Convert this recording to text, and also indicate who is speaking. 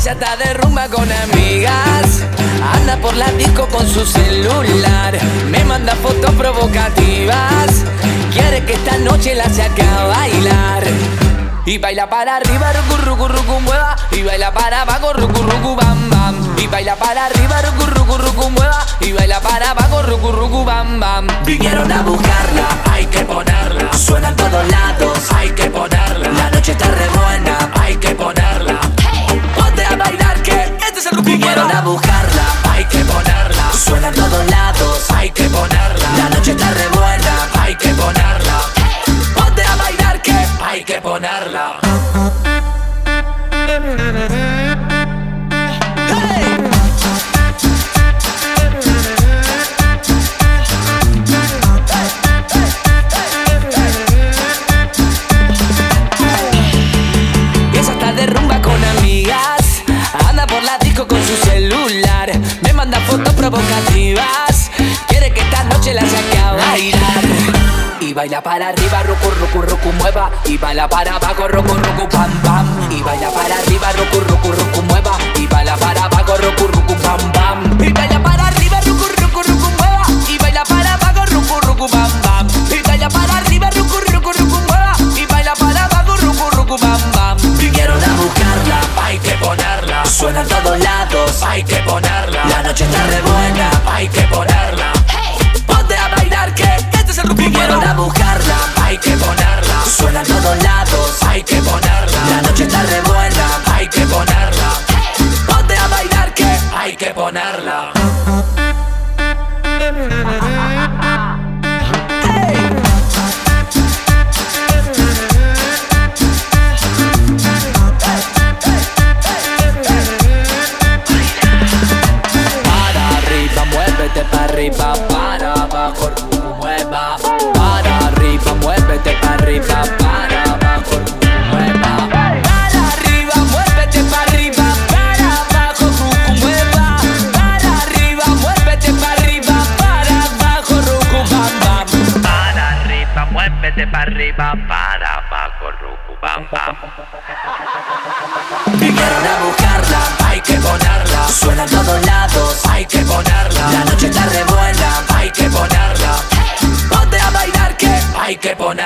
Speaker 1: Ella está de rumba con amigas, anda por la disco con su celular, me manda fotos provocativas, quiere que esta noche la saque a bailar. Y baila para arriba, rucu, rucu, rucu, mueva. Y baila para abajo, rucu, rucu, bam, bam. Y baila para arriba, rucu, rucu, rucu, mueva. Y baila para abajo, rucu, rucu, bam, bam.
Speaker 2: Vinieron a buscarla, hay que ponerla. Suena en todos lados, hay que ponerla. La noche está re buena, hay que ponerla.
Speaker 1: Ponte a bailar que este es el rucu.
Speaker 2: Vinieron a buscarla, hay que ponerla. Suena en todos lados, hay que ponerla. La noche está re buena, hay que ponerla.
Speaker 1: Ponte a bailar que
Speaker 2: hay que ponerla.
Speaker 1: Ella está de rumba con amigas, anda por la disco con su celular, me manda fotos provocativas, quiere que esta noche la saque a bailar. Y baila para arriba, rucu, rucu, rucu, mueva. Y baila para abajo, rucu, rucu, bam, bam. Y baila para arriba, rucu, rucu, rucu, mueva. Y baila para abajo, rucu, rucu, bam, bam. Y baila para arriba, rucu, rucu, rucu, mueva. Y baila para abajo, rucu, rucu, bam, bam. Y baila para arriba, rucu, rucu, rucu, mueva. Y baila para abajo, rucu, rucu, bam, bam.
Speaker 2: Vinieron a buscarla, hay que ponerla. Suena en todos lados, hay que ponerla. La noche está re buena, hay que ponerla.
Speaker 1: Ponte a bailar que este es el rucu.
Speaker 2: Vinieron a buscarla, hay que ponerla. Suena en todos lados, hay que ponerla. La noche está re buena, hay que ponerla.
Speaker 1: Ponte a bailar que
Speaker 2: hay que ponerla.
Speaker 1: para arriba, muévete para arriba, para abajo, rucu, mueva. Para arriba, muévete para arriba, para abajo, rucu, mueva. Para arriba, muévete para arriba, para abajo, rucu, mueva. Para arriba, muévete para arriba, para abajo, rucu, bam, bam.
Speaker 3: Para arriba, muévete para arriba, para abajo, rucu, bam, bam.
Speaker 2: Vinieron a buscarla, hay que ponerla. Suena en todos lados, hay que ponerla. La noche está re buena, hay que ponerla.
Speaker 1: Ponte a bailar que
Speaker 2: hay que ponerla.